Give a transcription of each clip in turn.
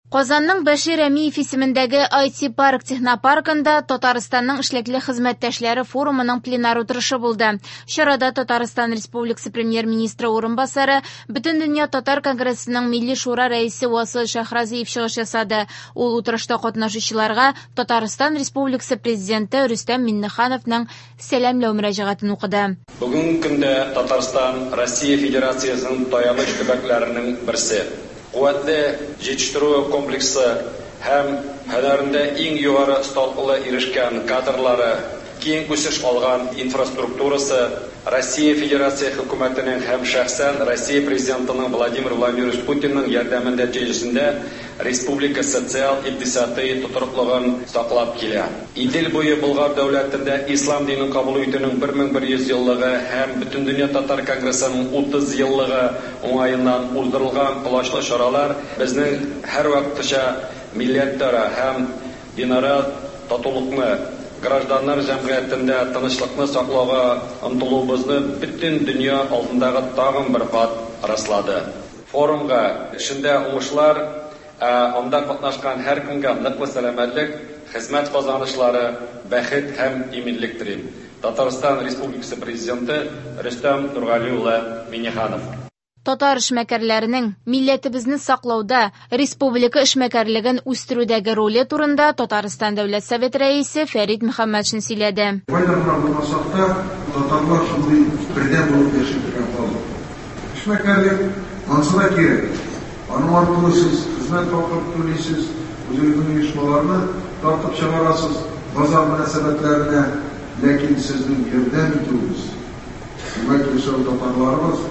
Казанның Башир Әмиев исемендәге IT-парк технопаркында Татарстанның эшлекле хезмәттәшләре форумының пленар утырышы булды. Чарада Татарстан Республикасы премьер-министры урынбасары, Бөтендөнья татар конгрессының Милли шура рәисе Васил Шахразиев чыгыш ясады. Ул утырышта катнашучыларга Татарстан Республикасы президенты Рөстәм Миннехановның сәламләү мөрәҗәгатен укыды. Бүген көндә Татарстан Россия Федерациясының таяныч төбәкләренең берсе. Куәтле җитештерү комплексы һәм һөнәрендә иң югары осталыкка ирешкән кадрлары, киң үсеш алган инфраструктурасы, Россия Федерация хөкүмәтенең һәм шәхсән Россия президентының Владимир Владимирович Путинның ярдәме нәтиҗәсендә республика социаль-икътисади тотрыклыгын саклап килә. Идел буе Болгар дәүләтендә ислам динен кабул итүнең 1100 еллыгы һәм Бөтендөнья татар конгрессының 30 еллыгы уңаеннан уздырылган кулачлы чаралар безнең һәрвакытча милләттәра һәм динара татулыкны, гражданнар җәмгыятендә тынычлыкны саклауга омтылуыбызны бөтен дөнья алдындагы тагын бер кат раслады. Форумга эшендә уңышлар, анда катнашкан һәр кемгә ныклы сәламәтлек, хезмәт казанышлары, бәхет һәм иминлек телим. Татарстан Республикасы президенты Рөстәм Нургали улы Миннеханов. Татар эшмәкәрләренең милләтебезне саклауда, республика эшмәкәрлеген үстерүдәге роле турында Татарстан Дәүләт Совет рәисе Фәрит Мөхәммәтшин сөйләде. Татарлар шундый бердәм булып яши торган халык. Эшмәкәрлек ансыга кирәк. Аның аркылы сез хезмәт хакын түлисез, үзегезнең оешмаларны тартып чыгарасыз, базар мөнәсәбәтләренә, ләкин сезнең ярдәм итүегез, димәк, яшәү татарларыбыз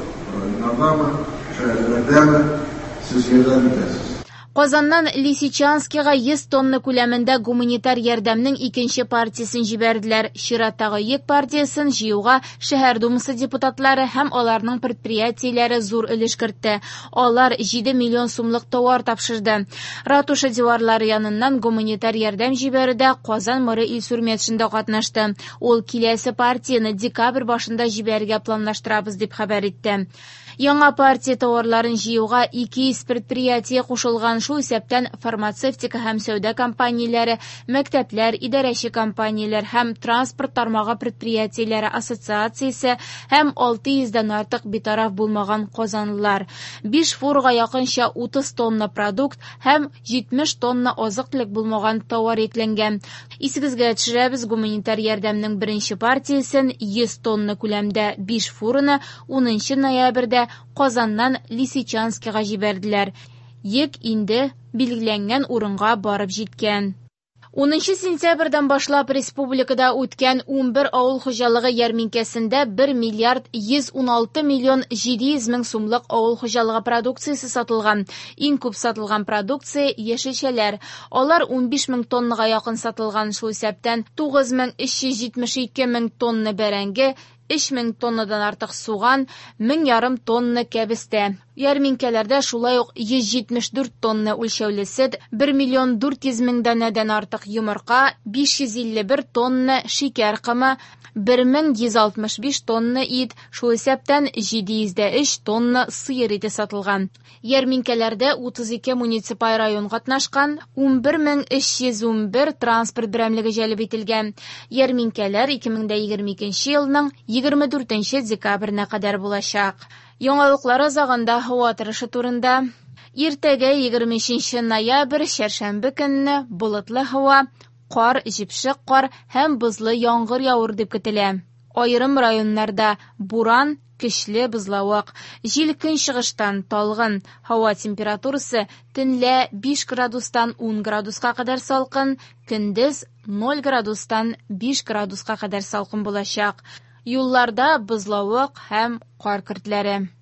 сез ярдәм итәсез. Казаннан Лисичанскига 100 тонна күләмендә гуманитар ярдәмнең икенче партиясын җибәрделәр. Чираттагы йөк партиясын җыюга шәһәр думасы депутатлары һәм аларның предприятиеләре зур өлеш кертте. Алар 7 миллион сумлык товар тапшырды. Ратуша диварлары яныннан гуманитар ярдәм җибәрүдә Казан мэры Илсур Метшин да катнашты. Ул киләсе партияны декабрь башында җибәрергә планлаштырабыз дип хәбәр итте. Яңа партия товарларын җыюга 200 предприятие кушылган. Шул исәптән фармацевтика һәм сәүдә компанияләре, мәктәпләр, идарәче компанияләр һәм транспорт тармагы предприятиеләре ассоциациясе һәм 600-дән артык битараф булмаган казанлылар. 5 фурга якынча 30 тонна продукт һәм 70 тонна азык-төлек булмаган товар екләнгән. Исегезгә төшерәбез, гуманитар ярдәмнең беренче партиясен 100 тонна күләмдә 5 фурны 10 ноябрьдә Казаннан Лисичанскига җибәрделәр. Йөк инде билгеләнгән урынга барып җиткән. 10 сентябрьдән башлап республикада үткән 11 авыл хуҗалыгы ярминкәсендә 1 миллиард 116 миллион 700 мең сумлык авыл хуҗалыгы продукциясе сатылган. Иң күп сатылган продукция яшелчәләр. Алар 15 мең тоннага якын сатылган. Шул исәптән 9372 мең тонна бәрәңге, 3000 тоннадан артык суган, 1000 тонна кәбестә. Ярминкәләрдә шулай ук 174 тонна үлчәүле сөт, 1 миллион 400 мең данәдән артык йомырка, 551 тонна шикәр кымы, 1165 тонна ит, шул исәптән 703 тонна сыер ите сатылган. Ярминкәләрдә 32 муниципаль район катнашкан, 11311 транспорт берәмлеге җәлеп ителгән. Ярминкәләр 2022 елның 24 декабренә кадәр булачак. Яңалыклар азагында һава торышы турында. Иртәгә 23 ноябрь чәршәмбе көнне болытлы һава, кар, җипшек кар һәм бозлы яңгыр явыр дип көтелә. Аерым районнарда буран, көчле бозлавык, җил көнчыгыштан талгын, һава температурасы төнлә 5 градустан 10 градуска кадәр салкын, көндез 0 градустан 5 градуска кадәр салкын булачак. Юлларда бозлавык һәм кар көртләре.